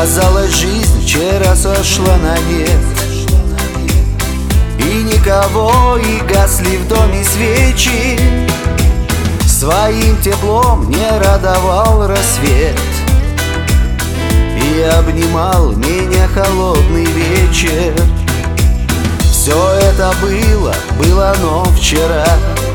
Казалось, жизнь вчера сошла на нет, и никого, и гасли в доме свечи. Своим теплом не радовал рассвет, и обнимал меня холодный вечер. Все это было, но вчера.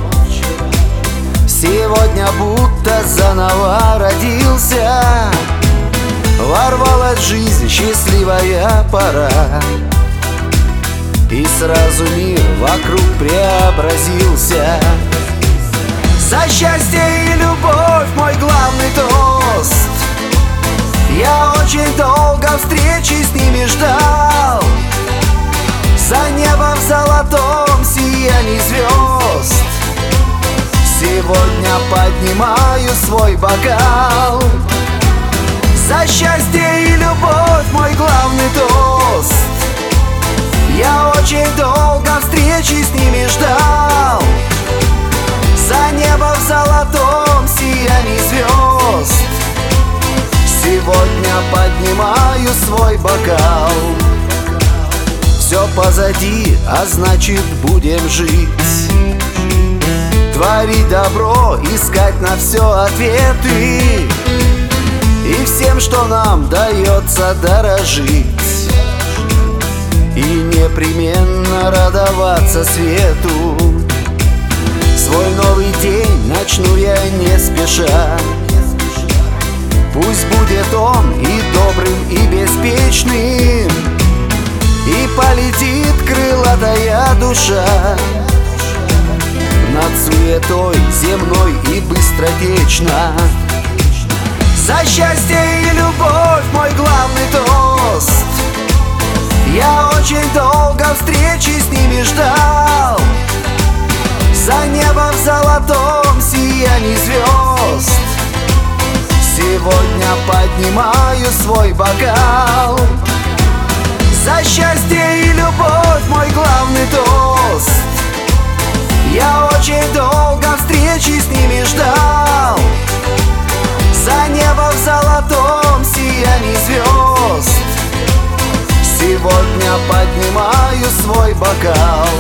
Сегодня будто заново родился. Ворвалась в жизнь счастливая пора, и сразу мир вокруг преобразился. За счастье и любовь мой главный тост. Я очень долго встречи с ними ждал. За небом в золотом сиянии звезд сегодня поднимаю свой бокал. За счастье и любовь мой главный тост. Я очень долго встречи с ними ждал. За небо в золотом сиянии звезд сегодня поднимаю свой бокал. Все позади, а значит будем жить, творить добро, искать на все ответы, и всем, что нам дается, дорожить, и непременно радоваться свету. Свой новый день начну я не спеша. Пусть будет он и добрым, и беспечным, и полетит крылатая душа над суетой земной и быстротечно. За счастье и любовь мой главный тост. Я очень долго встречи с ними ждал. За небом в золотом сиянии звезд сегодня поднимаю свой бокал. За счастье и любовь мой главный тост. Я очень долго встречи с ними ждал. За небом в золотом сиянии звезд сегодня поднимаю свой бокал.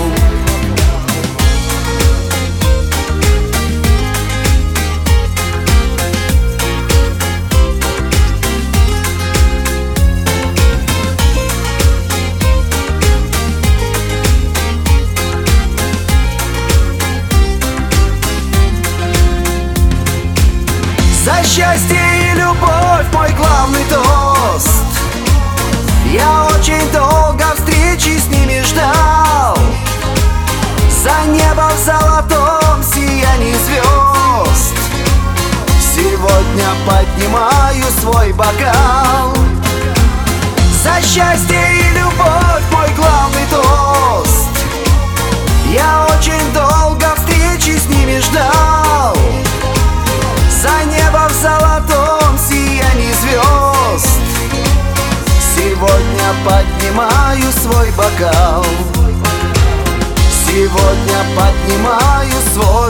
За счастье и любовь мой главный тост. Я очень долго встречи с ними ждал. За небом в золотом сиянии звезд сегодня поднимаю свой бокал. За счастье и любовь мой главный тост. Я очень долго встречи с ними ждал. За небом в золотом сиянии звезд сегодня поднимаю свой бокал. Сегодня поднимаю свой